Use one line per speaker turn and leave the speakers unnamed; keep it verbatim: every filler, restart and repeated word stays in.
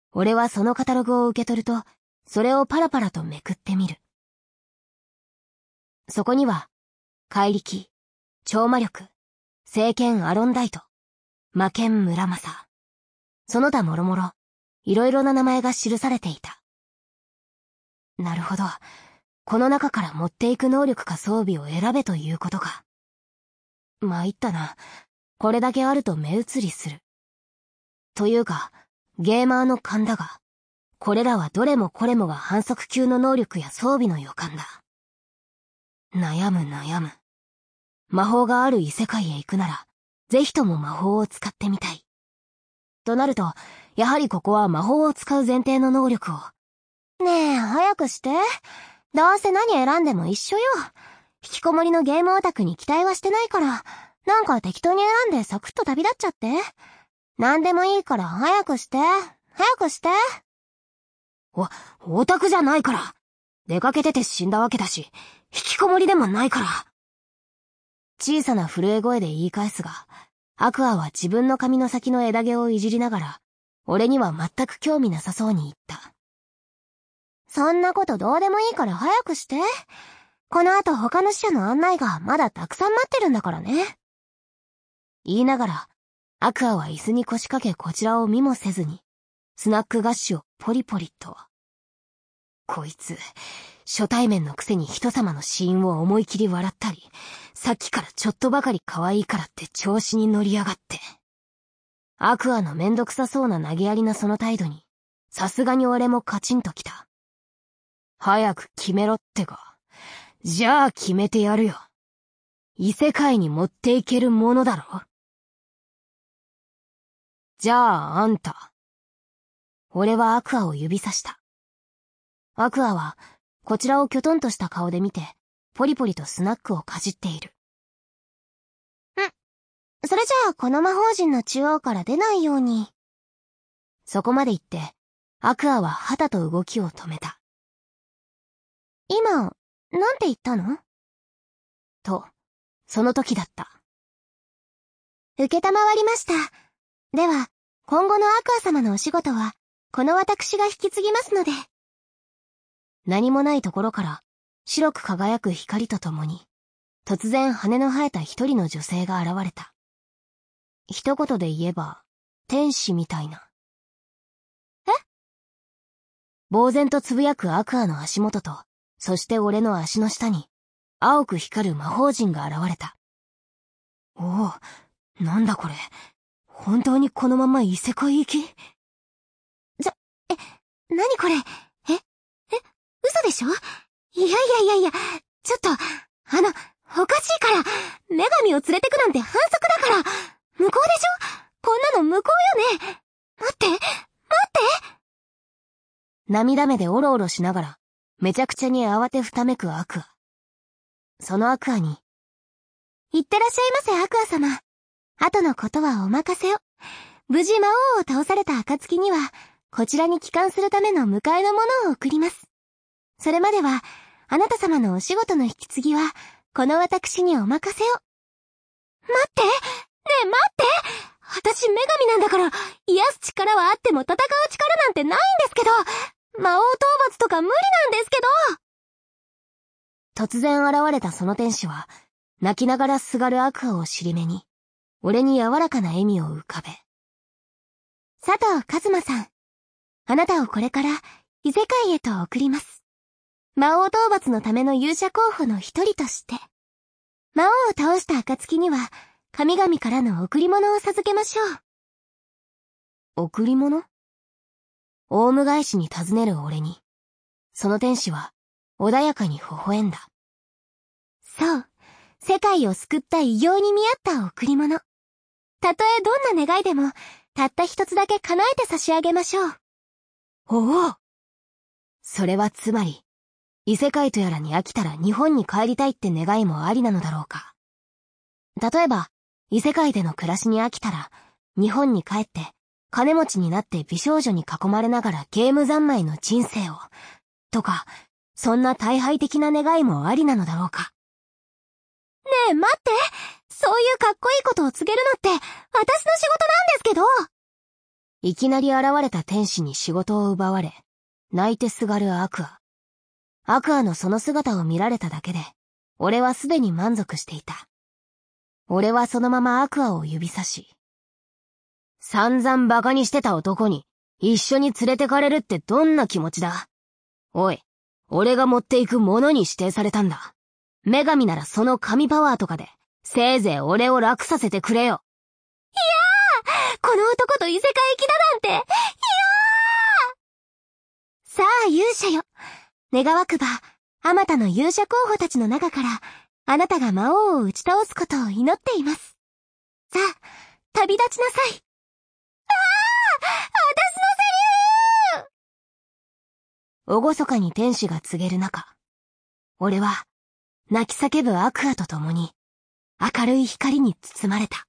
俺はそのカタログを受け取ると、それをパラパラとめくってみる。そこには、怪力、超魔力、聖剣アロンダイト、魔剣村正、その他もろもろ、いろいろな名前が記されていた。なるほど。この中から持っていく能力か装備を選べということか。参ったな。これだけあると目移りする。というか、ゲーマーの勘だが、これらはどれもこれもが反則級の能力や装備の予感だ。悩む悩む。魔法がある異世界へ行くなら、ぜひとも魔法を使ってみたい。となると、やはりここは魔法を使う前提の能力を。ねえ、早くして。どうせ何選んでも一緒よ。引きこもりのゲームオタクに期待はしてないから、なんか適当に選んでサクッと旅立っちゃって。なんでもいいから早くして。早くして。お、オタクじゃないから。出かけてて死んだわけだし、引きこもりでもないから。小さな震え声で言い返すが、アクアは自分の髪の先の枝毛をいじりながら、俺には全く興味なさそうに言った。そんなことどうでもいいから早くして。この後他の使者の案内がまだたくさん待ってるんだからね。言いながら、アクアは椅子に腰掛けこちらを見もせずに、スナック菓子をポリポリと。こいつ、初対面のくせに人様の死因を思い切り笑ったり、さっきからちょっとばかり可愛いからって調子に乗りやがって。アクアのめんどくさそうな投げやりなその態度に、さすがに俺もカチンときた。早く決めろってか。じゃあ決めてやるよ。異世界に持っていけるものだろ。じゃああんた。俺はアクアを指さした。アクアは、こちらをきょとんとした顔で見て、ポリポリとスナックをかじっている。ん、それじゃあこの魔法陣の中央から出ないように。そこまで言って、アクアは旗と動きを止めた。今、なんて言ったの？と、その時だった。受けたまわりました。では、今後のアクア様のお仕事は、この私が引き継ぎますので。何もないところから、白く輝く光とともに、突然羽の生えた一人の女性が現れた。一言で言えば、天使みたいな。え？呆然とつぶやくアクアの足元と、そして俺の足の下に、青く光る魔法陣が現れた。おお、なんだこれ。本当にこのまま異世界行き？ちょ、え、なにこれ？え、え、嘘でしょ？いやいやいやいや、ちょっと、あの、おかしいから、女神を連れてくなんて反則だから、向こうでしょ？こんなの向こうよね？待って、待って！涙目でオロオロしながら、めちゃくちゃに慌てふためくアクア。そのアクアに、いってらっしゃいませアクア様。後のことはお任せを。無事魔王を倒された暁には、こちらに帰還するための迎えのものを送ります。それまでは、あなた様のお仕事の引き継ぎは、この私にお任せを。待って！ねえ待って！私女神なんだから、癒す力はあっても戦う力なんてないんですけど、魔王討伐とか無理なんですけど！突然現れたその天使は、泣きながらすがるアクアを尻目に、俺に柔らかな笑みを浮かべ。佐藤一馬さん、あなたをこれから異世界へと送ります。魔王討伐のための勇者候補の一人として。魔王を倒した暁には、神々からの贈り物を授けましょう。贈り物？オウム返しに尋ねる俺に、その天使は穏やかに微笑んだ。そう、世界を救った偉業に見合った贈り物。たとえどんな願いでも、たった一つだけ叶えて差し上げましょう。おお！それはつまり、異世界とやらに飽きたら日本に帰りたいって願いもありなのだろうか。例えば、異世界での暮らしに飽きたら、日本に帰って、金持ちになって美少女に囲まれながらゲーム三昧の人生を、とか、そんな大敗的な願いもありなのだろうか。ねえ待って、そういうかっこいいことを告げるのって、私の仕事なんですけど。 いきなり現れた天使に仕事を奪われ、泣いてすがるアクア。アクアのその姿を見られただけで、俺はすでに満足していた。俺はそのままアクアを指さし、散々馬鹿にしてた男に一緒に連れてかれるってどんな気持ちだ？おい、俺が持っていくものに指定されたんだ。女神ならその神パワーとかで、せいぜい俺を楽させてくれよ。
いやー、この男と異世界行きだなんて、いやー。さあ勇者よ。願わくば、あまたの勇者候補たちの中から、あなたが魔王を打ち倒すことを祈っています。さあ、旅立ちなさい。ああ、私のセリフ
ー！厳かに天使が告げる中、俺は、泣き叫ぶアクアと共に、明るい光に包まれた。